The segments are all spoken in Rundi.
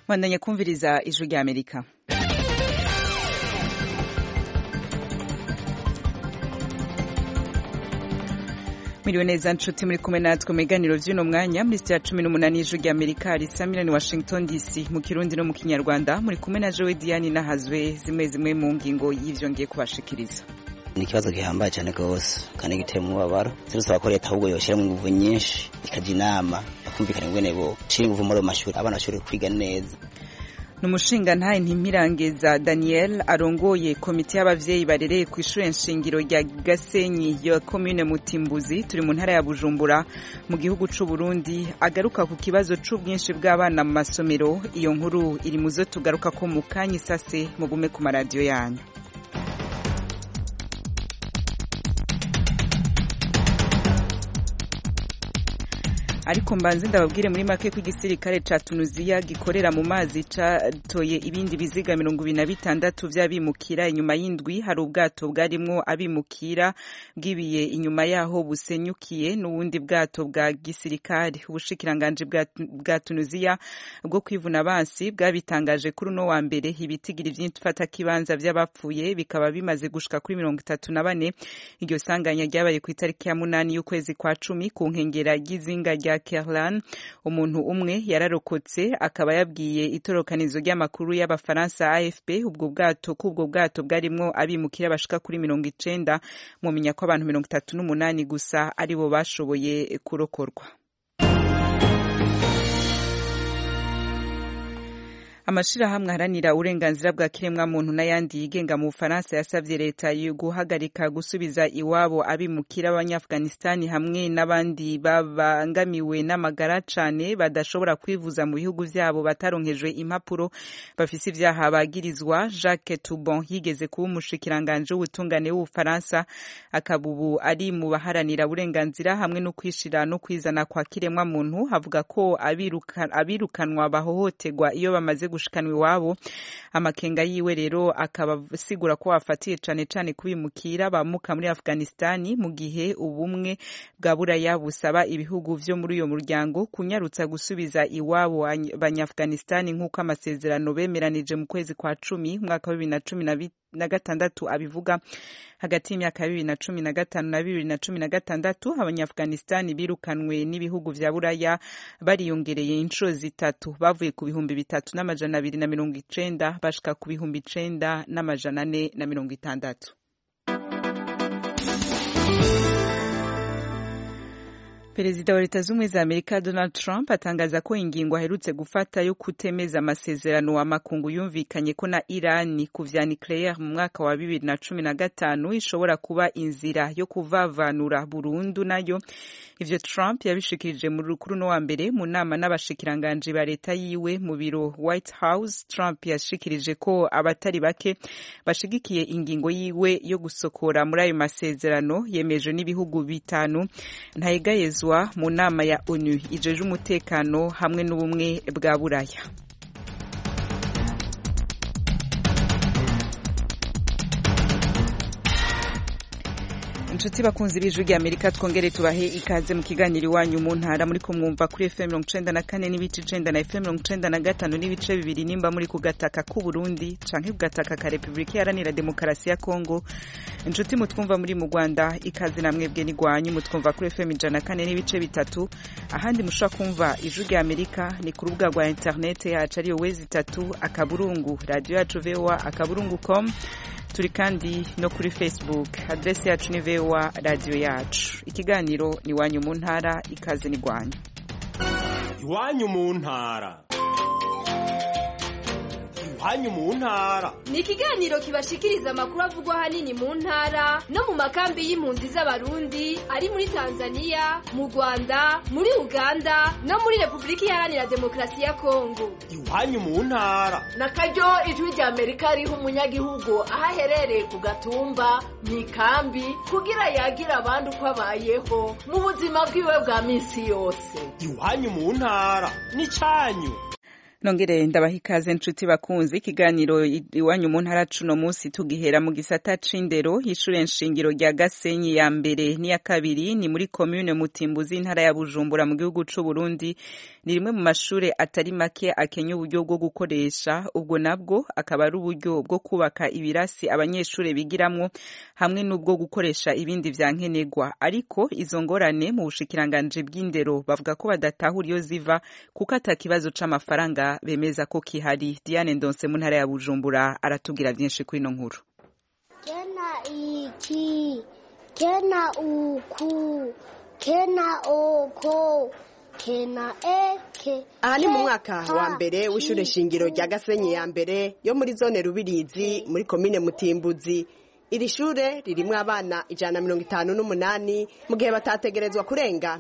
Mwandanya kumviriza ijwi rya Amerika. Miliyoneza nshuti muri kumwe natwe mu biganiro vy'uno mwanya muri sitiya 18 y'ijwi rya Amerika risa miliyoni Washington DC mu Kirundi no mu Kinyarwanda muri kumwe na Joe Diane nahazwe zimwe mu ngingo y'ivyo ngiye kubashikiriza. Ni ikibazo gihambaye cyane gose kandi giteye mu babaro zirusaba ko leta ahubwo yoshira mu nguvu nyinshi ikaja inama bakumvikana ingene bo ciri nguvu muri amashuri abana bashobore kwiga neza. Numushinga ntaye Ntimpirangeza Daniel arongoye komite y'abavyeyi barereye ku ishure nshingiro rya Gasenyi ya commune Mutimbuzi turi mu ntara ya Bujumbura mu gihugu c'u Burundi agaruka ku kibazo c'ubwinshi bw'abana mu masomero. Iyo nkuru iri muzo tugaruka ko mu kanya isase mugume ku maradiyo yanyu. Ariko mbanze ndababwire muri make ko igisirikare ca Tunisia gikorera mu mazi catoye ibindi biziga 26 vy'abimukira inyuma y'indwi. Hari ubwato bwarimwo abimukira bwibiye inyuma yaho busenyukiye n'ubundi bwato bwa gisirikare. Ubushikiranganje bwa Tunisia bwo kwivuna abansi bwabitangaje kuri uno wa mbere. Ibitigiri vy'imfata kibanza vy'abapfuye bikaba bimaze gushika kuri 34. Iryo sanganya ryabaye ku itariki ya 8 y'ukwezi kwa 10 ku nkengera y'izinga rya Kerlan. Umuntu umwe yararokotse akaba yabwiye itorokanizo ry'amakuru y'abafaransa AFP ubwo bwato bwarimwo abimukira bashika kuri 90. Mumenya ko abantu 38 gusa aribo bashoboye kurokorwa. Amashirahamwe aharanira uburenganzira bwa kiremwa muntu n'ayandi yigenga mu Bufaransa yasavye leta guhagarika gusubiza iwabo abimukira abanyafghanistan hamwe n'abandi babangamiwe n'amagara cane badashobora kwivuza mu bihugu vyabo bataronkejwe impapuro bafise ivyaha bagirizwa. Jacques Toubon yigeze kuba umushikiranganje w'ubutungane w'Ubufaransa akabubu ari mu baharanira uburenganzira hamwe no kwishira no kwizana kwa kiremwa muntu. Havuga ko abirukanwa bahohoterwa iyo bamaze gushikanwa iwabo. Amakenga yiwe rero akaba asigura ko afatiye cane kubimukira bamuka muri Afghanistan mu gihe ubumwe bwa Buraya busaba ibihugu vyo muri uyo muryango kunyarutsa gusubiza iwabo abanyafghanistan nk'uko amasezerano bemeranije mu kwezi kwa 10 mwaka wa 2016 abivuga. Hagati y'imyaka 2015 na 2016 abanyafghanistan birukanwe n'ibihugu vya Buraya bariyongereye inshuro zitatu bavuye ku bihumbi 3290 bashika ku bihumbi 9460. Perezida wa Leta Zunze za Amerika Donald Trump atangaza ko ingingo aherutse gufata yo kutemeza amasezerano amakungu yumvikanye ko na Iran ku vya nucleaire mu mwaka wa 2015 ishobora kuba inzira yo kuvavanura burundu nayo. Ivyo Trump yabishikirije mu rukuru no wa mbere mu nama n'abashikiranganje ba leta yiwe mu biro White House. Trump yashikirije ko abatari bake bashigikiye ingingo yiwe yo gusokora muri ayo masezerano yemeje n'ibihugu bitanu ntayegayezwa mu nama ya ONU ijeje umutekano hamwe n'ubumwe bwa Buraya. Inshuti bakunzi b'ijwi rya Amerika twongere tubahe ikaze mu kiganiro iwanyu mu ntara muri kumwumva kuri FM 94 n'ibice 9 na FM 95 n'ibice 2 nimba muri kugataka ku Burundi canke kugataka ka Republika Iharanira Demokarasi ya Kongo. Inshuti mutwumva muri mu Rwanda ikaze namwebwe ni gwanyu mutwumva kuri FM 104 n'ibice 3. Ahandi mushaka kumva ijwi rya Amerika ni ku rubuga rwa internet yacu ari wezi 3 akaburungu radio yacu voa.com. Turi kandi no kuri Facebook, adresi yacu ni VOA radio yacu. Ikiganiro ni wanyu mu ntara, ikaze ni gwanyu. Iwanyu mu ntara. Iwanyu mu ntara ni ikiganiro kibashikiriza amakuru avugwa hanini mu ntara no mu makambi y'impunzi z'abarundi ari muri Tanzania, mu Rwanda, muri Uganda no muri Republika Iharanira Demokarasi ya Kongo. Iwanyu mu ntara nakaryo ijwi rya Amerika riho umunyagihugu ahaherereye ku gatumba mu ikambi kugira yagira abandi uko abayeho mu buzima bwiwe bwa minsi yose. Iwanyu mu ntara ni canyu. Nongere ndabaha ikaze nshuti bakunzi ikiganiro iwanyu mu ntara cuno munsi tugihera mu gisata c'indero y'ishure nshingiro rya Gasenyi ya mbere n'iya kabiri ni muri commune Mutimbuzi intara ya Bujumbura mu gihugu c'u Burundi ni rimwe mu mashure atari make akenya uburyo bwo gukoresha ubwo nabwo akaba ari uburyo bwo kubaka ibirasi abanyeshure bigiramwo hamwe n'ubwo gukoresha ibindi vyankenerwa ariko izo ngorane mu bushikiranganje bw'indero bavuga ko badatahura iyo ziva kuko atakibazo c'amafaranga bemeza ko kihari. Diane Ndonse mu ntara ya Bujumbura aratubwira byinshi kuri ino nkuru. Kena iki, kena uku, kena oko, kena eke. Aha ni mu mwaka wa mbere w'ishure shingiro rya Gasenyi ya mbere yo muri zone Rubirizi muri komine Mutimbuzi. Iri shure ririmwo abana 158 mu gihe batategerezwa kurenga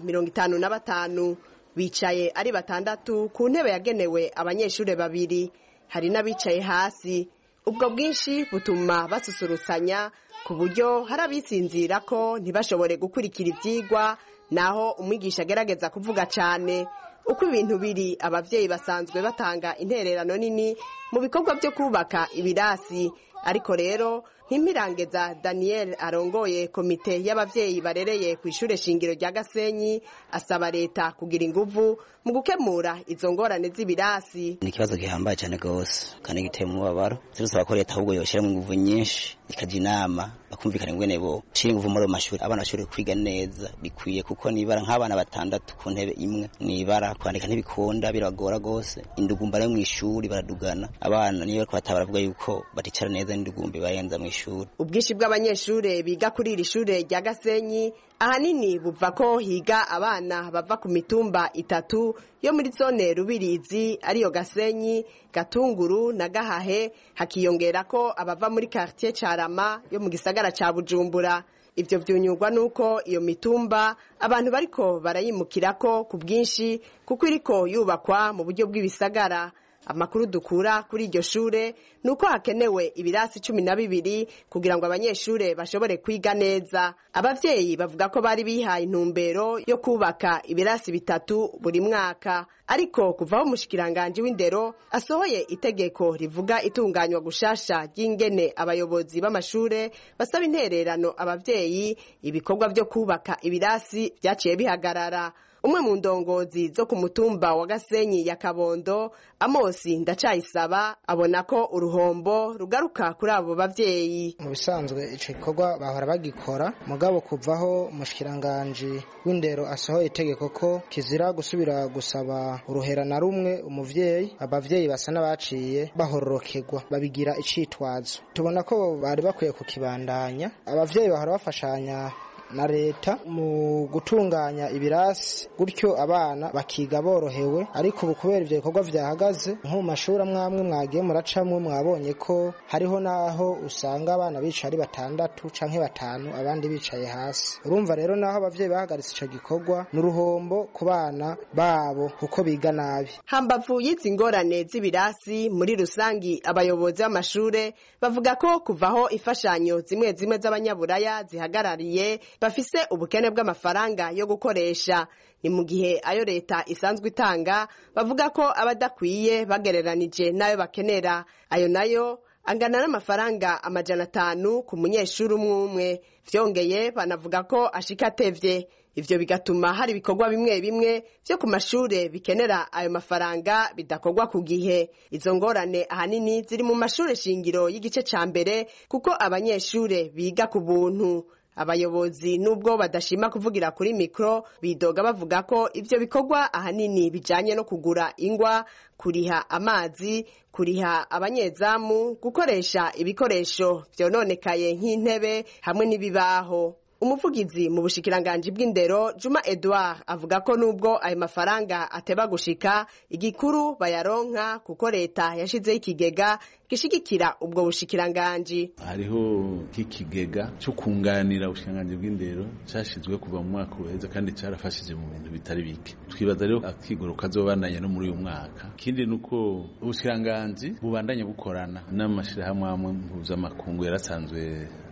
55. Bicaye ari batandatu ku ntebe yagenewe abanyeshure babiri, hari n'abicaye hasi. Ubwo bwinshi butuma basusurutsanya ku buryo hari abisinzira ko ntibashobore gukurikira ivyigwa naho umwigisha agerageza kuvuga cane. Uko ibintu biri abavyeyi basanzwe batanga intererano nini mu bikorwa byo kubaka ibirasi, ariko rero Ntimirangeza Daniel arongoye komite y'abavyeyi barereye ku ishure shingiro rya Gasenyi asaba leta kugira inguvu mu gukemura izo ngorane z'ibirasi. Ni kibazo gihambaye cyane gose kandi giteye mu babaro. Turasaba ko leta ahubwo yoshira mu nguvu nyinshi ikaja inama bakumvikana ngwene bo shira inguvu muri amashuri abana bashobore kwiga neza bikwiye kuko nibara nk'abana batandatu ku ntebe imwe nibara kwandika ntibikunda biragora gose. Indugumba yo mu ishuri baradugana abana niyo bariko batabaravuga yuko baticara neza n'indugumbi bayenza mu ishuri. Ubwishi bw'abanyeshure biga kuri iri shure rya Gasenyi ahanini buva ko higa abana bava ku mitumba 3 yo muri zone Rubirizi ariyo Gasenyi, Gatunguru na Gahahe, hakiyongera ko abava muri quartier Carama yo mu gisagara ca Bujumbura. Ivyo vyunyurwa nuko iyo mitumba abantu bariko barayimukirako ku bwinshi kuko iriko yubakwa mu buryo bw'ibisagara. Amakuru dukura kuri iryo shure nuko hakenewe ibirasi 12 kugira ngo abanyeshure bashobore kwiga neza. Abavyeyi bavuga ko bari bihaye intumbero yo kubaka ibirasi 3 buri mwaka, ariko kuvaho umushikiranganje w'indero asohoye itegeko rivuga itunganywa gushasha ry'ingene abayobozi b'amashure basaba intererano abavyeyi, ibikorwa byo kubaka ibirasi byaciye bihagarara. Umwe mu ndongozi zo ku mutumba wa Gasenyi ya Kabondo, Amosi Ndacayisaba, abona ko uruhombo rugaruka kuri abo bavyeyi. Mu bisanzwe ico gikorwa bahora bagikora mugabo kuvaho umushikiranganje w'indero asohoye itegeko ko kizira gusubira gusaba uruhera na rumwe umuvyeyi, abavyeyi basa n'abaciye bahororokerwa babigira icitwazo. Tubona ko bari bakwiye kukibandanya, abavyeyi bahora bafashanya na leta mu gutunganya ibirasi gutyo abana bakiga borohewe, ariko ubu kubera ivyo bikorwa vyahagaze nko mu mashuri amwe mwagiye muracamwe mwabonye ko hariho naho usanga abana bicaye ari 6 canke 5 abandi bicaye hasi. Urumva rero naho abavyeyi bahagaritse ico gikorwa n'uruhombo ku bana babo kuko biga nabi. Hambavu y'izi ngorane z'ibirasi muri rusangi abayobozi b'amashure bavuga ko kuvaho imfashanyo zimwe z'abanyaburaya zihagarariye bafise ubukene bw'amafaranga yo gukoresha. Ni mu gihe ayo leta isanzwe itanga bavuga ko abadakwiye bagereranije nayo bakenera. Ayo nayo angana n'amafaranga 500 ku munyeshuri umwe. Vyongeye banavuga ko ashika atevye. Ivyo bigatuma hari ibikorwa bimwe bimwe vyo ku mashure bikenera ayo mafaranga bidakorwa ku gihe. Izo ngorane ahanini ziri mu mashure shingiro y'igice ca mbere kuko abanyeshure biga ku buntu. Abayobozi nubwo badashima kuvugira kuri mikro bidoga bavuga ko ivyo bikorwa ahanini bijanye no kugura ingwa, kuriha amazi, kuriha abanyezamu, gukoresha ibikoresho vyononekaye nk'intebe hamwe n'ibibaho. Umuvugizi mu bushikiranganje bw'indero Juma Edouard avuga ko nubwo ayo mafaranga ateba gushika igikuru bayaronka kuko leta yashizeho ikigega gishigikira ubwo bushikiranganje. Hariho kikigega cyo kunganira ubushikiranganje bw'indero cyashizwe kuva mu mwaka uheze kandi cyarafashije mu bintu bitari bike. Twibaza rero akigoro kazobandanya no muri uyu mwaka. Kindi nuko ubushikiranganje bubandanya bukorana n'amashirahamwe mpuzamakungu yarasanzwe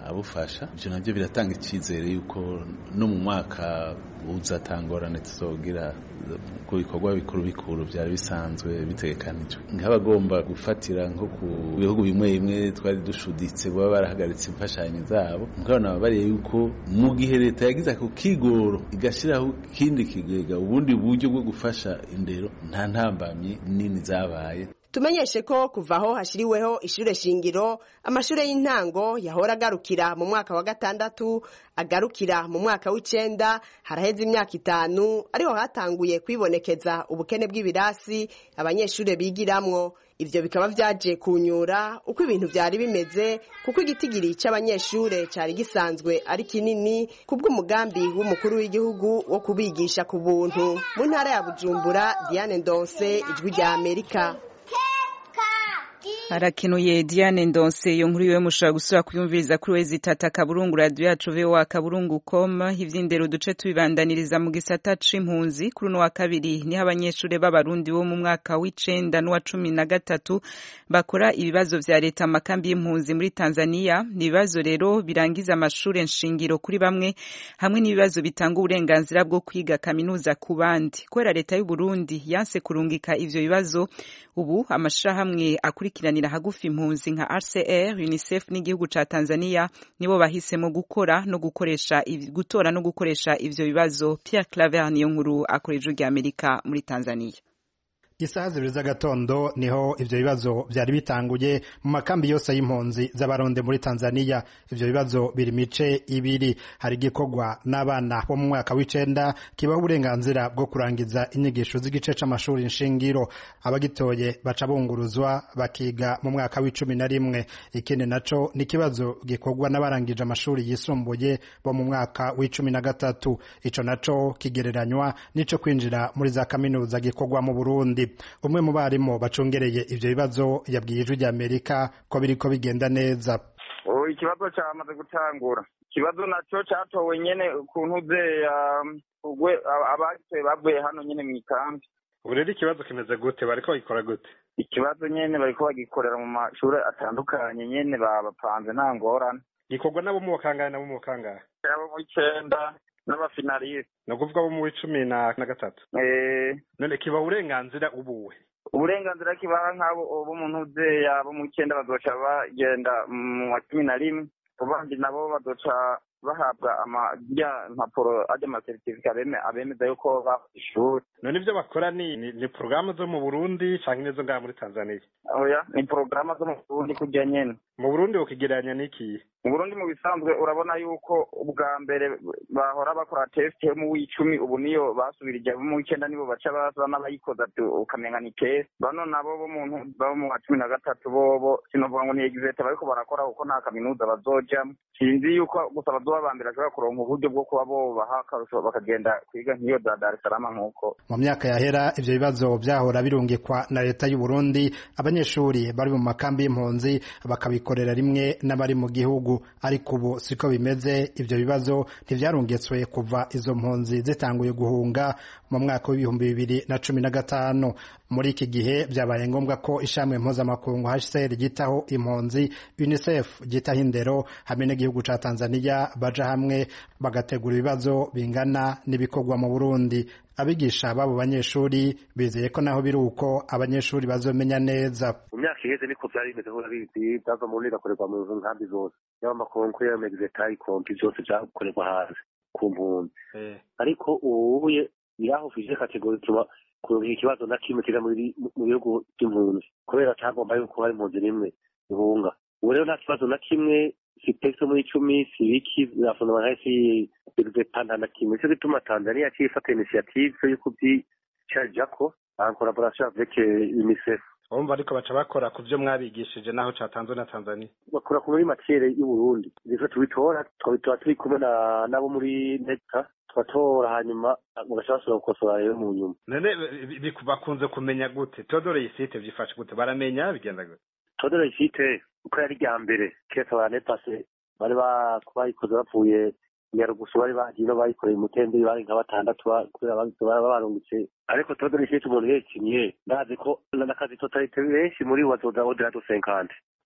abufasha ivyo navyo biratanga icizere yuko no mu mwaka uzatangorane tuzogira ku bikorwa bikuru byari bisanzwe bitegekanijwe nk'abagomba gufatira nko ku bihugu bimwe bimwe twari dushuditse baba barahagaritse imfashanyo zabo nkabona bariye yuko mu gihe leta yagize ako kigoro igashiraho ikindi kigega ubundi buryo bwo gufasha indero nta ntambamye nini zabaye. Tumenyeshe ko kuva aho hashiriweho ishure shingiro amashure y'intango yahora agarukira mu mwaka wa 6 agarukira mu mwaka w'9 haraheze imyaka 5 ariho hatanguye kwibonekeza ubukene bw'ibirasi abanyeshure bigiramwo. Ivyo bikaba vyaje kunyura uko ibintu byari bimeze kuko igitigiri c'abanyeshure cari gisanzwe ari kinini kubw'umugambi w'umukuru w'igihugu wo kubigisha ku buntu. Mu ntara ya Bujumbura, Diane Ndonse, Ijwi rya Amerika. Harakenuye Diane Ndonse yo nkuru yiwe mushobora gusubira kuyumviriza kuri wezi tata kaburungu radio yacu VOA kaburungu.com. Ivy'indero duce tubibandaniriza mu gisata c'impunzi kuri no wa kabiri niho abanyeshure b'abarundi bo mu mwaka w'9 n'uwa 13 bakora ibibazo vya leta makambi y'impunzi muri Tanzania. Nibibazo rero birangiza amashure nshingiro kuri bamwe hamwe n'ibibazo bitanga uburenganzira bwo kwiga kaminuza ku bandi. Kwera leta y'u Burundi yanse kurungika ivyo bibazo ubu amashirahamwe akurikiranira hagufi impunzi nka RCR, UNICEF n'igihugu ca Tanzania nibo bahisemo gutora no gukoresha ivyo bibazo. Pierre Claver niyo nkuru akoreje rya Amerika muri Tanzania. Isaha zibiri z'agatondo niho ivyo bibazo vyari bitanguye mu makambi yose y'impunzi z'abaronde muri Tanzania. Ivyo bibazo biri mice ibiri, hari gikorwa n'abana bo mu mwaka w'9 kibaho uburenganzira bwo kurangiza inyigisho z'igice c'amashuri nshingiro. Abagitoye baca bunguruzwa bakiga mu mwaka w'11. Ikindi naco ni kibazo gikorwa n'abarangije amashuri yisumbuye bo mu mwaka w'13. Ico naco kigereranywa nico kwinjira muri za kaminuza gikorwa mu Burundi. Umwe mu barimu bacungereye ivyo bibazo yabwiye Ijwi rya Amerika ko biriko bigenda neza. Ikibazo cyamaze gutangura. Ikibazo naco catowe nyene kuntuze abagitoye bavuye hano nyene mu ikambi. Urere ikibazo kimeze gute, bariko bagikora gute? Ikibazo nyene bariko bagikorera mu mashuri atandukanye nyene bapanze nta ngorane. Gikorwa nabo mu bakangana nabo mu bakangana. Abo mu 9 n'abafinaliste. No kuvuga bo mu 13. None kiba uburenganzira ubuwe. Uburenganzira kibaha nk'abo bo mu ntuze yabo mu 9 bazoca bagenda mu 11 abandi nabo bazoca bahabwa impapuro certificate abemeza yuko bafishura. None ivyo bakora ni programme zo mu Burundi canke nezo ngaha muri Tanzania? Oya, ni programme zo mu Burundi kujya nyene. Mu Burundi ukigereranya niki? Mu Burundi mu bisanzwe urabona yuko ubwa mbere bahora bakora test mu w'10 ubu niyo basubirije mu 9 nibo baca baza n'abayikoza ukamenga ni test. Bano nabo bo mu 13 bobo sinovuga ngo ni exit bariko barakora kuko nta kaminuza bazoja. Sinzi yuko gusa babambira ashobora kuronka uburyo bwo kuba bo bahakarusho bakagenda kwiga nk'iyo za Dar es Salaam nkuko. Mu myaka yahera ivyo bibazo byahora birungikwa na leta y'u Burundi abanyeshuri bari mu makambi y'impunzi bakabikorera rimwe n'abari mu gihugu, ariko ubu siko bimeze. Ivyo bibazo ntivyarungitswe kuva izo mpunzi zitanguye guhunga mu mwaka w'2015. Muri iki gihe byabaye ngombwa ko ishamwe mpuzamakungu HCR gitaho impunzi, UNICEF gitaho indero hamwe n'igihugu ca Tanzania baja hamwe bagategura ibibazo bingana n'ibikorwa mu Burundi. Abigisha babo banyeshuri bizeye ko naho biri uko abanyeshuri bazomenya neza. Mu myaka iheze niko byari bimeze ho bizi bava mu nira korerwa mu nkambi zose y'amakonko ya Mexico ikompi zose byakorerwa hanze ku mpunzi. Ariko ubuye biraho fije kategori tuba kuronka ikibazo na kimwe kira mu bihugu by'impunzi kubera cyagomba yuko hari impunzi nimwe ihunga. Ubu rero nta kibazo na kimwe sipexo muri 10 sibiki zafuna bahasi birutana na kimwe cyo gituma Tanzania cyifata initiative yo kubyicajako en collaboration avec UNICEF. Umva ariko baca bakora ku byo mwabigishije naho catanzwe na Tanzania. Bakora ku muri matiere y'u Burundi. Ivyo tubitora turi kumwe nabo muri NETA twatora hanyuma mugashobora gukosora rero mu nyuma. None bakunze kumenya gute? Todore yisite byifashe gute? Baramenya bigenda gute? Todore yisite uko yari rya mbere kesa banepase bari bayikoze bapfuye Nyarugusu bari bagino bayikoreye umutembe bari nka 6 kubera barungitse, ariko Todore yisite umuntu yekinye ndazi ko nakazi totalite benshi muri wazoda odera do 50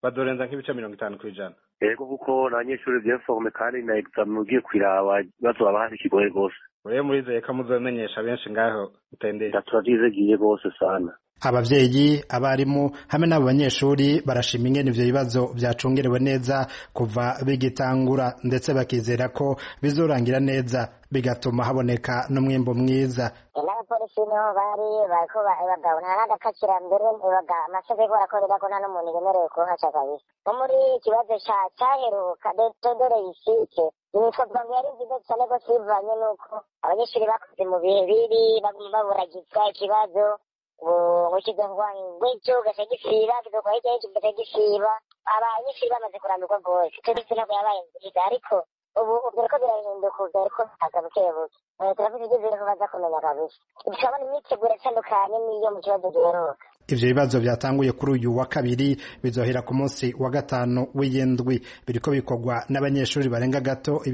bazorenza nk'ibice 50%. Yego kuko n'abanyeshuri byeforme kandi na examen ugiye kwiraba bazoba bahari kigoye gose. Ure murizeye ko muzomenyesha benshi ngaho utendeye. Turazigiye gose sana. Abavyeyi, abarimu hamwe n'abo banyeshuri barashima ingene ivyo bibazo vyacungerewe neza kuva bigitangura ndetse bakizera ko bizorangira neza bigatuma haboneka n'umwimbo mwiza. N'abapolisi niho bari bariko bagabona n'agakakira mbere amasoko barakorera ko nta n'umuntu yemerewe kuhaca kabisa. No muri ikibazo cyaheruka dore isike ibikorwa byari byiza cyane ko sivanye nuko abanyeshuri bakoze mu bihe bibi baguma baburagizwa ikibazo ukizongwa ngwicyo gasagisiba kizokwa hirya gasagisiba abanyeshuri bamaze kurambirwa rwose twese ntabwo yabaye nziza ariko ubu ko birahinduka ariko hagabukebuke turavuze ibyo ko baza kumenya kabisa tukabona imyiteguro itandukanye n'iyo mu kibazo giheruka. Ivyo bibazo vyatanguye kuri uyu wa kabiri bizohera ku munsi wa gatanu w'iyindwi biriko bikorwa n'abanyeshuri barenga gato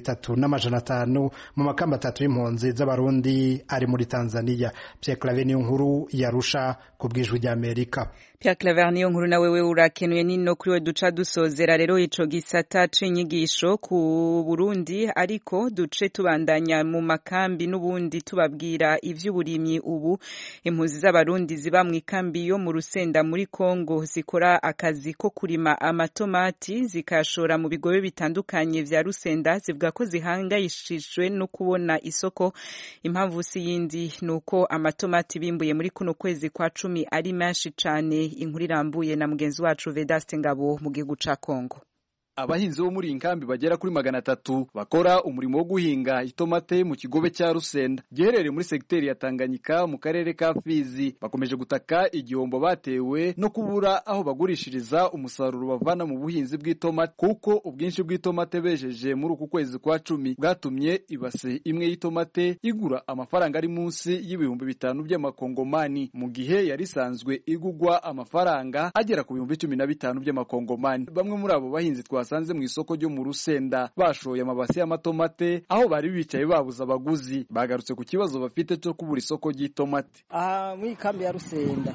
3,500 mu makamba 3 y'impunzi z'abarundi ari muri Tanzania. Pierre Claver niyo nkuru yarusha ku bwijwi rya Amerika. Pierre Claver niyo nkuru na wewe urakenuye nino kuri we duca dusozera rero ico gisata c'inyigisho ku Burundi ariko duce tubandanya mu makambi n'ubundi tubabwira ivy'uburimyi ubu impunzi z'abarundi ziba mu ikambi yo mu Rusenda muri Kongo zikora akazi ko kurima amatomati zikashora mu bigobe bitandukanye vya Rusenda zivuga ko zihangayishijwe no kubona isoko. Impamvu si yindi nuko amatomati bimbuye muri kuno kwezi kwa 10 ari menshi cane. Inkuru irambuye na mugenzi wacu Vedaste Ngabo mu gihugu ca Kongo. Abahinzi bo muri inkambi bagera kuri 300 bakora umurimo wo guhinga itomate mu kigobe cya Rusenda giherereye muri sekiteri ya Tanganyika mu karere ka Fizi bakomeje gutaka igihombo batewe no kubura aho bagurishiriza umusaruro bavana mu buhinzi bw'itomate kuko ubwinshi bw'itomate bejeje muri uku kwezi kwa 10 bwatumye ibase imwe y'itomate igura amafaranga ari munsi y'ibihumbi 5 by'amakongomani mu gihe yari sanzwe igugwa amafaranga agera ku bihumbi 15 by'amakongomani. Bamwe muri abo bahinzi basanze mu isoko ryo mu Rusenda bashoye amabasi y'amatomate aho bari bicaye babuza abaguzi bagarutse ku kibazo bafite cyo kubura isoko ry'itomate. Muri kambi ya Rusenda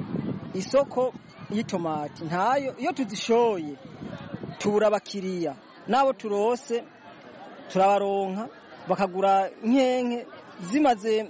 isoko y'itomate ntayo, iyo tuzishoye tubura abakiriya nabo turose turabaronka bakagura nkenke zimaze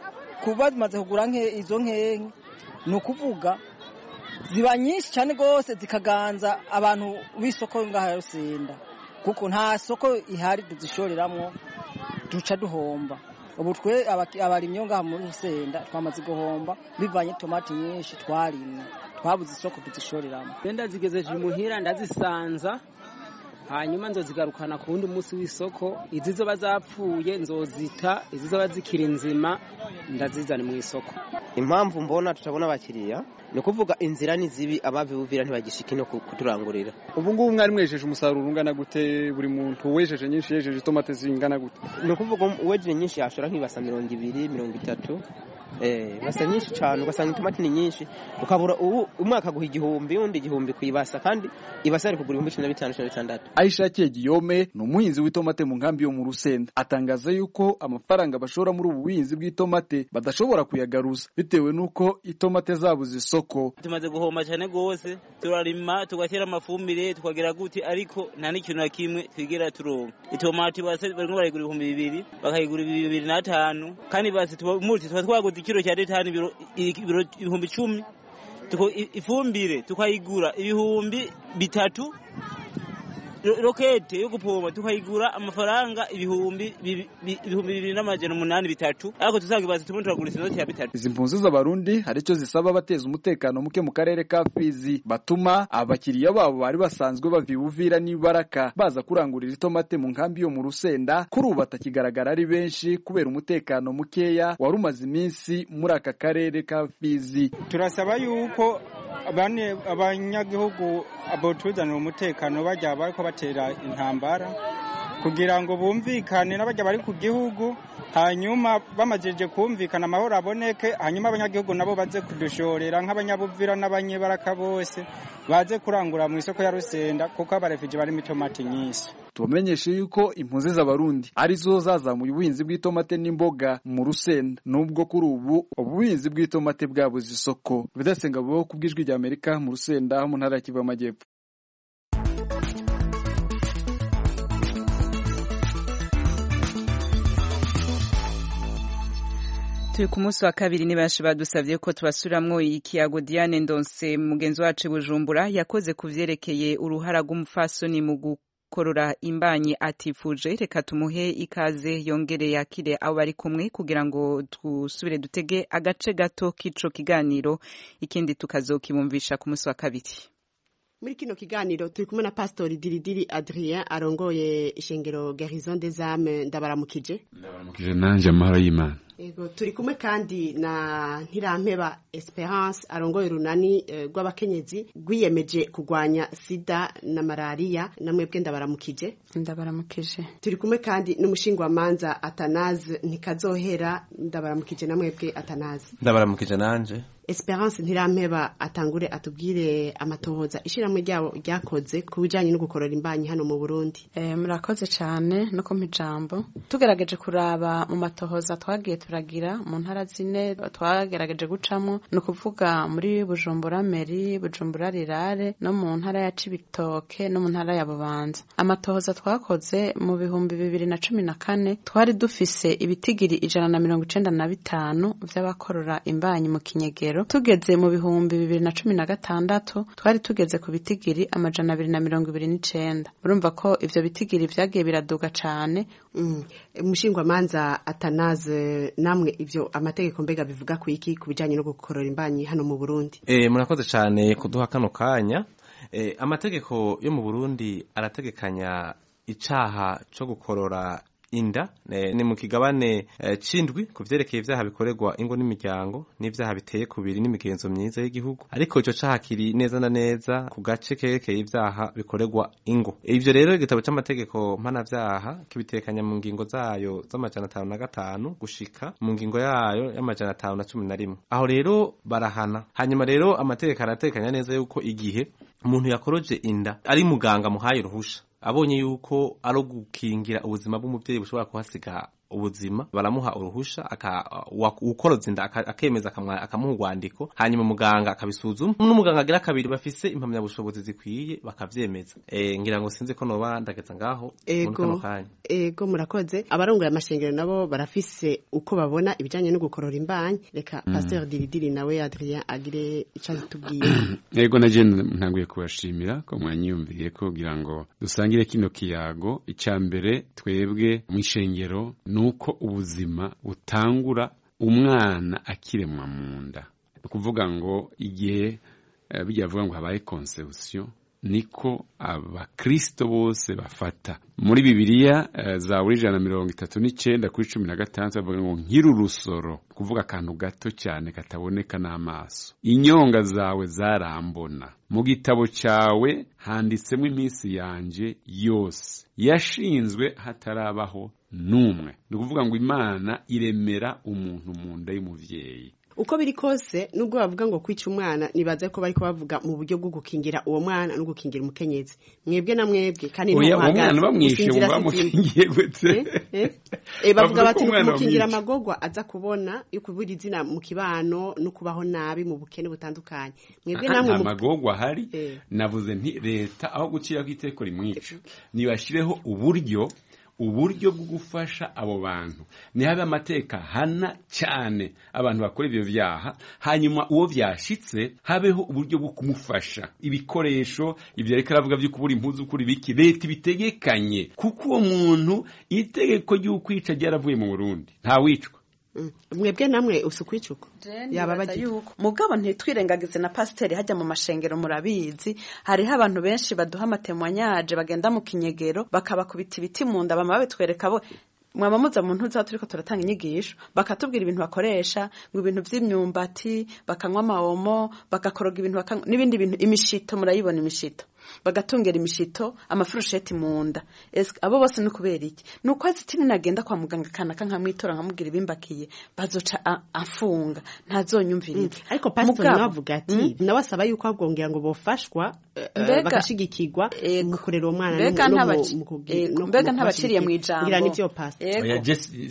kugura izo nkenke nukuvuga ziba nyinshi cyane gose zikaganza abantu b'isoko ngaha Rusenda kuko nta soko ihari tuzishoreramwo duca duhomba. Ubu twe abarimyo ngaha muri Rusenda twamaze guhomba bivanye tomati nyinshi twarimye twabuze isoko tuzishoreramo. Benda zigezeje muhira ndazisanza hanyuma nzozigarukana ku wundi munsi w'isoko izizo bazapfuye nzozita izizo bazikira nzima ndazizana mu isoko. Impamvu mbona tutabona abakiriya ni kuvuga inzira ni zibi abavivira ntibagishika no kuturangurira. Ubu ngubu mwari mwejeje umusaruro ungana gute buri muntu wejeje nyinshi yejeje tomate zingana gute? Ni kuvuga uwejeje nyinshi yashora nk'ibasa 200-30 basa nyinshi cyane ugasanga itomati ni nyinshi ukabura ubu umwaka guha igihumbi undi igihumbi kwibasa kandi ibasa ari kugura 15,500. Aisha Kegiyome ni umuhinzi w'itomate mu nkambi yo mu Rusenda atangaza yuko amafaranga bashora muri ubu buhinzi bw'itomate badashobora kuyagaruza bitewe nuko itomate zabuze isoko. Tumaze guhoma cyane gose turarima tugashyira amafumbire tukagira guti ariko nta n'ikintu na kimwe twigera turonka. Itomati base barimo barigura 2,000 bakayigura 2,500 kandi base tuba twaguze ikiro cya detani ibiro 10,000 tuko ifumbire tukayigura 3,000 rokete yo gupoma tukayigura amafaranga 2,283 ariko tuzanga ibaze tumuntu turagurisa inoti ya 3. Izi mpunzi z'abarundi hari cyo zisaba bateza umutekano muke mu karere ka Fizi batuma abakiriya babo bari basanzwe bavibuvira n'ibaraka baza kurangurira itomate mu nkambi yo mu Rusenda kuri ubu batakigaragara ari benshi kubera umutekano mukeya wari umaze iminsi muri aka karere ka Fizi. Turasaba yuko abanyagihugu abotuzanira umutekano bajya bariko batera intambara kugira ngo bumvikane n'abajya bari ku gihugu hanyuma bamajeje kumvikana amahoro aboneke hanyuma abanyagihugu nabo baze kudushorera nk'abanyabuvira n'abanyebaraka bose baze kurangura mu isoko ya Rusenda kuko abarefije bari mitomati nyinshi. Tubamenyeshe yuko impunzi z'abarundi arizo zazamuye ubuhinzi bw'itomate n'imboga mu Rusenda nubwo kuri ubu ubuhinzi bw'itomate bwabuze isoko. Bidasenga bo kubwijwi rya Amerika mu Rusenda mu ntara ya Kivu y'Amajyepfo. turi ku munsi wa kabiri ni benshi badusabye ko tubasuramwo ikiyago Diane Ndonse mugenzi wacu Bujumbura yakoze kuvyerekeye uruhara rw'umufasoni mu gukorora imbanyi atifuje. Reka tumuhe ikaze yongere yakire abo bari kumwe kugira ngo dusubire dutege agace gato k'ico kiganiro, ikindi tukazokibumvisha ku munsi wa kabiri. Muri kino kiganiro turi kumwe na Pastori Diridiri Adrien arongoye ishengero Garison des Âmes. Ndabaramukije nanje amahoro y'Imana. Ego turi kumwe kandi na Ntirampeba Esperance arongoye runani rw'abakenyezi rwiyemeje kugwanya sida na malaria. Namwebwe ndabaramukije. Turi kumwe kandi n'umushingwamanza Atanaze Ntikazohera. Ndabaramukije namwebwe Atanaze. Ndabaramukije nanje. Esperance Ntirampeba atangure atubwire amatohoza ishiramwe ryabo ryakoze ku bijanye no gukorora imbanyi hano mu Burundi. Murakoze cyane no kumpa ijambo. Tugerageje kuraba mu matohoza twagiye turagira mu ntara zine twagerageje gucamo, no kuvuga muri Bujumbura Meri, Bujumbura Rirare, no mu ntara ya Cibitoke no mu ntara ya Bubanza. Amatohoza twakoze mu bihumbi 2014 twari dufise ibitigiri 195 vy'abakorora imbanyi mu Kinyegero. Tugeze mu bihumbi 2016 twari tugeze ku bitigiri 229. Urumva ko ivyo bitigiri vyagiye biraduga cane. Umushingwamanza Atanaze, namwe ivyo amategeko mbega bivuga ku iki ku bijanye no gukorora imbanyi hano mu Burundi? Murakoze cyane kuduha kano kanya. Amategeko yo mu Burundi arategekanya icaha cyo gukorora inda ni mu kigabane cindwi ku vyerekeye ivyaha bikorerwa ingo n'imiryango n'ivyaha biteye kubiri n'imigenzo myiza y'igihugu, ariko ico caha kiri neza na neza ku gace kerekeye ivyaha bikorerwa ingo. Ivyo rero igitabo c'amategeko mpanavyaha kibitekanya mu ngingo zayo z'amajana 505 gushika mu ngingo yayo y'amajana 511. Aho rero barahana. Hanyuma rero amategeko aratekanya neza yuko igihe umuntu yakoroje inda ari muganga muhaye ruhusha, abonye yuko ari gukingira ubuzima bw'umuvyeyi bushobora kuhasiga ubuzima, baramuha uruhusha ukoroza inda akemeza akamuha urwandiko, hanyuma muganga akabisuzuma, n'umuganga agira kabiri bafise impamya bushobozi zikwiye bakavyemeza. Ngira ngo sinzi ko noba ndageza ngaho muri kano kanya. Ego murakoze. Abarongoye amashengero nabo barafise uko babona ibijanye no gukorora imbanyi. Reka Pasteur Diridiri nawe Adrien agire ico atubwiye. Ego naje ntanguye kubashimira ko mwanyumviye ko kugira ngo dusangire kino kiyago. Icambere twebwe mu ishengero nuko ubuzima butangura umwana akiremwa mu nda. Ukuvuga ngo igihe bijya vuga ngo habaye conception, niko abakristo bose bafata. Muri Bibiliya Zaburi 139 kuri 16 bavuga ngo nkiri urusoro, kuvuga akantu gato cyane kataboneka n'amaso. Inyonga zawe zarambona, mu gitabo cyawe handitsemo iminsi yanje yose, yashinzwe hatarabaho numwe. Ni ukuvuga ngo Imana iremera umuntu mu nda y'umuvyeyi. Uko biri kose nubwo bavuga ngo kwica umwana, nibaza ko bariko bavuga mu buryo bwo gukingira uwo mwana no gukingira umukenyezi. Mwebwe na mwebwe kandi no umwana bamwishe bamukingiye gute? Bavuga bati gukingira amagogwa aza kubona yuko buri izina mu kibano no kubaho nabi mu bukene butandukanye. Mwebwe namwe amagogwa hari navuze nti leta aho gucira kwiteko rimwica nibashireho uburyo bwo gufasha abo bantu. Ni habe amateka hana cyane abantu bakora ibyo vyaha, hanyuma uwo vyashitse habeho uburyo bwo kumufasha, ibikoresho ibyo ariko aravuga byo kubura impuzu kuri biki leta bitegekanye, kuko uwo muntu itegeko ry'ukwica ryaravuye mu Burundi nta wicwa. Mwebwe namwe usukwicuko yababaza yuko mugabo ntitwirengagize na pasiteri hajya mu mashengero. Murabizi hariho abantu benshi baduha amatemwanyaje bagenda mu Kinyegero bakabakubita ibiti mu nda, bama babitwereka bo mwaba muza mu ntuza turiko turatanga inyigisho, bakatubwira ibintu bakoresha ngo ibintu vy'imyumbati, bakanywa amawomo, bagakoroga ibintu n'ibindi bintu, imishito. Murayibona imishito, bagatungera imishito, amafurusheti mu nda. Abo bose ni kubera iki? Nuko azitini nagenda kwa muganga kanaka nkamwitora nkamubwira ibimbakiye bazoca afunga ntazonyumvirira. Ariko pastor navuga ati nawasaba yuko agongera ngo bofashwa bagashigikirwa mu kurera umwana mbega ntabaciriye mu ijambo. Ngira nivyo pastor.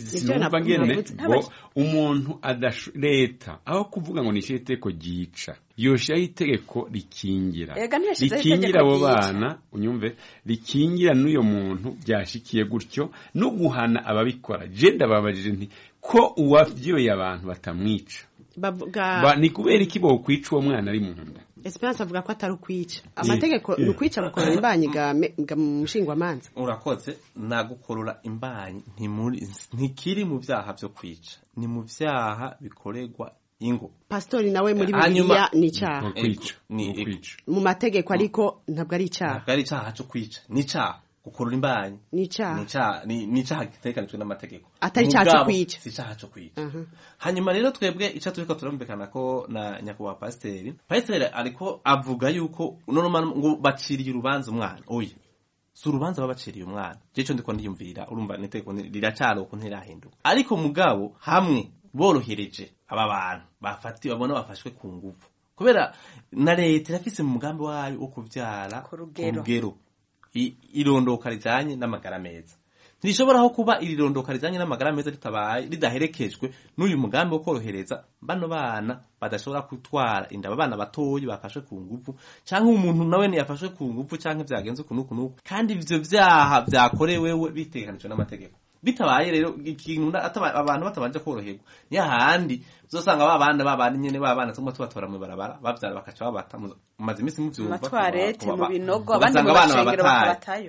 Umuntu leta aho kuvuga ngo nishe iteko gica yoshiraho itegeko rikingira abo bana unyumve rikingira n'uyo muntu byashikiye gutyo no guhana ababikora je ndababajije nti ko uwavyoye abantu batamwica ni kubera iki bo kwica uwo mwana ari mu nda Esperance avuga ko atari ukwica amategeko ni ukwica gukorora imbanyi ga mushingwamanza urakoze nagukorora imbanyi ntikiri mu byaha byo kwica ni mu byaha bikorerwa ingo pastori nawe muri Bibiliya ni icyaha mu mategeko ariko ntabwo ari icyaha cyo kwica ni icyaha gukorora imbanyi ni icyaha gitekanijwe n'amategeko atari icyaha cyo kwica si icyaha cyo kwica hanyuma rero twebwe icyo turiko turumvikana ko na nyakubahwa pasiteri ariko avuga yuko ngo baciriye urubanza umwana oya si urubanza babaciriye umwana jeco ndiko ndiyumvira urumva niteko riracari uko ntirahinduka ariko mugabo hamwe borohereje aba bantu bafati babona bafashwe ku nguvu kubera na leta irafise mu mugambi wayo wo kuvyara ku rugero irondoka rijanye n'amagara meza ntirishobora kuba irirondoka rijanye n'amagara meza ritabaye ridaherekejwe n'uyu mugambi wo korohereza bano bana badashobora gutwara inda abana batoyi bafashwe ku nguvu canke umuntu nawe yafashwe ku nguvu canke vyagenze kunuku kandi ivyo vyaha vyakorewewe biteganijwe n'amategeko bitabaye rero ikintu abantu batabanje koroherwa yahandi uzosanga babandi nyene babana tumwe tubatora mu barabara bavyara bakaca babata maze imisi mu vyumva matwarete mu binogo abandi mu bashengero bakabatayo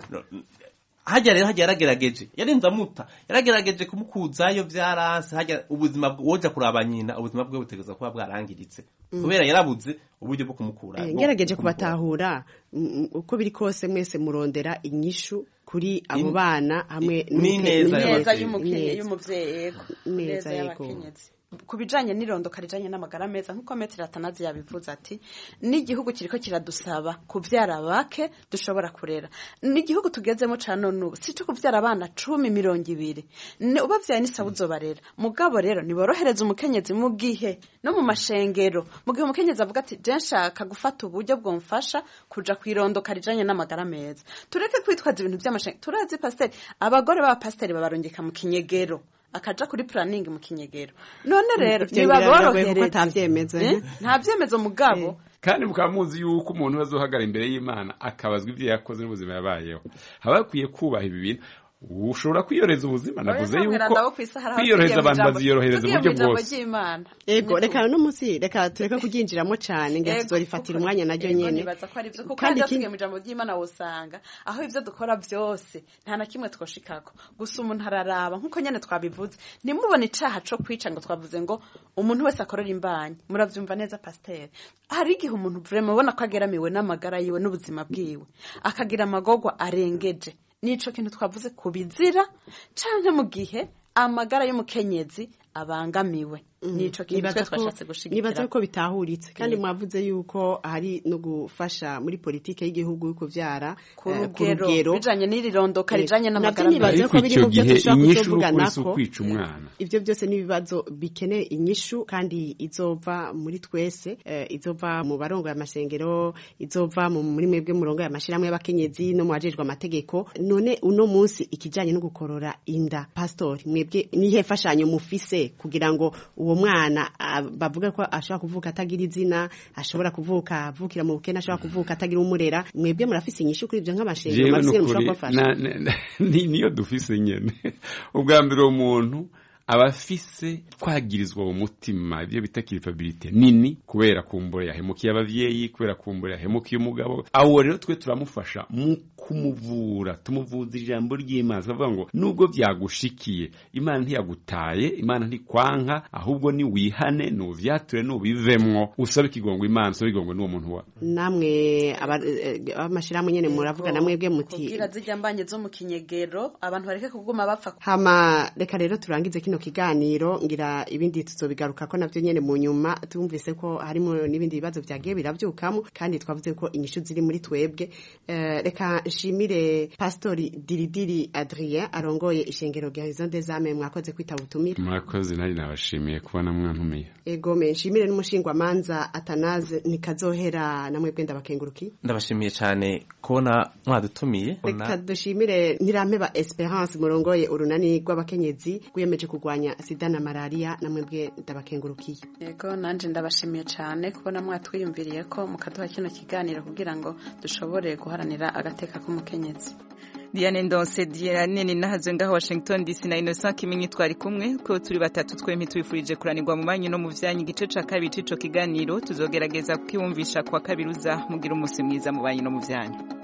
hajya rero yaragerageje yarinza muta yaragerageje kumukuzayo vyaranse hajya ubuzima woja kuraba nyina ubuzima bwe butegeza kuba bwarangiritse kubera yarabuze uburyo bwo kumukura ngerageje kubatahura uko biri kose mwese murondera inyishu kuri abo bana hamwe n'ineza y'umuvyeyi neza y'abakenyezi kubijanye n'irondoka rijanye n'amagara meza nkuko Metero Atanazi yabivuze ati n'igihugu kiriko kiradusaba kuvyara bake dushobora kurera n'igihugu tugezemo cano nubu si cyo kuvyara abana 10-20 ubavyaye n'isaba uzobarera mugabo rero niborohereza umukenyezi mu gihe no mu mashengero mu gihe umukenyezi avuga ati je nshaka gufata uburyo bwomfasha kuja kwirondoka rijanye n'amagara meza tureke kwitwaza ibintu by'amashengero turazi pasiteri abagore ba pasiteri babarongeka mu kinyegero akaja kuri planning mu kinyegero none rero nibaborohereza nta vyemezo mugabo kandi mukamuzi yuko umuntu azohagara imbere y'Imana akabazwa ivyo yakoze n'ubuzima yabayeho habakwiye kubaha ibi bintu ushobora kwiyoreza ubuzima navuze yuko kwiyoreza abantu baziyorohereza uburyo bwose ego reka no munsi reka tureka kuginjiramo cyane ngira tuzorifatira umwanya naryo nyene kandi tugiye mu jambo ry'Imana wosanga aho ivyo dukora byose nta na kimwe twoshikako gusa umuntu araraba nkuko nyene twabivuze nimubone icaha co kwica ngo twavuze ngo umuntu wese akorera imbanyi muravyumva neza pasteur hari igihe umuntu vraiment ubona ko ageramiwe n'amagara yiwe n'ubuzima bwiwe akagira amagogwa arengeje nico kintu twavuze kubizira canke mu gihe amagara y'umukenyezi abangamiwe nico kintu twashatse gushigikira nibaza ko bitahuritse kandi mwavuze yuko hari no gufasha muri politike y'igihugu yuko vyara ku rugero bijanye n'irirondoka rijanye n'amagara nibaza ko biri mu byo dushaka kuvuganako kwica umwana ivyo byose nibibazo bikeneye inyishu kandi izova muri twese izova mu barongo y'amashengero izova muri mwebwe murongo y'amashiramwe y'abakenyezi no mwajejwe amategeko none uno munsi ikijanye no gukorora inda pastor mwebwe nihe fashanyo mufise kugira ngo uwo mwana bavuga ko ashobora kuvuka atagira izina ashobora kuvuka avukira mu bukene ashobora kuvuka atagira umurera mwebwe murafise inyishu kuri ivyo nk'amashengero marisiye mushobora kubafasha niyo dufise nyene ubwa mbere umuntu abafise twagirizwa mu mutima ibyo bita culpabilité nini kubera kumbura yahemukiye abavyeyi kubera kumbura yahemukiye umugabo aho rero twe turamufasha mu kumuvura tumuvuza ijambo ry'Imana bavuga ngo nubwo byagushikiye Imana ntiyagutaye Imana ntikwanka ahubwo ni wihane no vyature no bivemwo usabe kigongo Imana so bigongo n'uwo muntu wa namwe abamashiramu nyene muravuga namwebwe muti kugira zijyambanye zo mu kinyegero abantu bareke kuguma bapfa hama reka rero turangize kino kiganiro ngira ibindi tuzobigaruka ko navyo nyene mu nyuma tumvise ko harimo n'ibindi bibazo byagiye biravyukamo kandi twavuze ko inyishu ziri muri twebwe reka nshimire pastori Diridiri Adrien arongoye ishengero Horizon des Âmes mwakoze kwitaba ubutumire mwakoze nari nabashimiye kubona mwantumiye ego me nshimire n'umushingwa manza Atanaze nikazohera namwe bwenda bakenguruki ndabashimiye cyane kubona mwadutumiye reka dushimire Ntirampeba Esperance murongoye urunani rw'abakenyezi gwiyemeje kurwanya sida na malaria namwebwe ndabakengurukiye. Yego nanje ndabashimiye cyane kubona mwatwiyumviriye ko mukaduha kino kiganiro kugira ngo dushobore guharanira agateka k'umukenyezi. Diane Ndonse Diane ni nahaze ngaho Washington DC na Innocent Kiminyi twari kumwe ko turi batatu twempi twifurije kuranirwa mu manyi no mu vyanyi igice ca kabiri c'ico kiganiro tuzogerageza kukiyumvisha kwa kabiruza mugira umunsi mwiza mu banyi no mu vyanyi.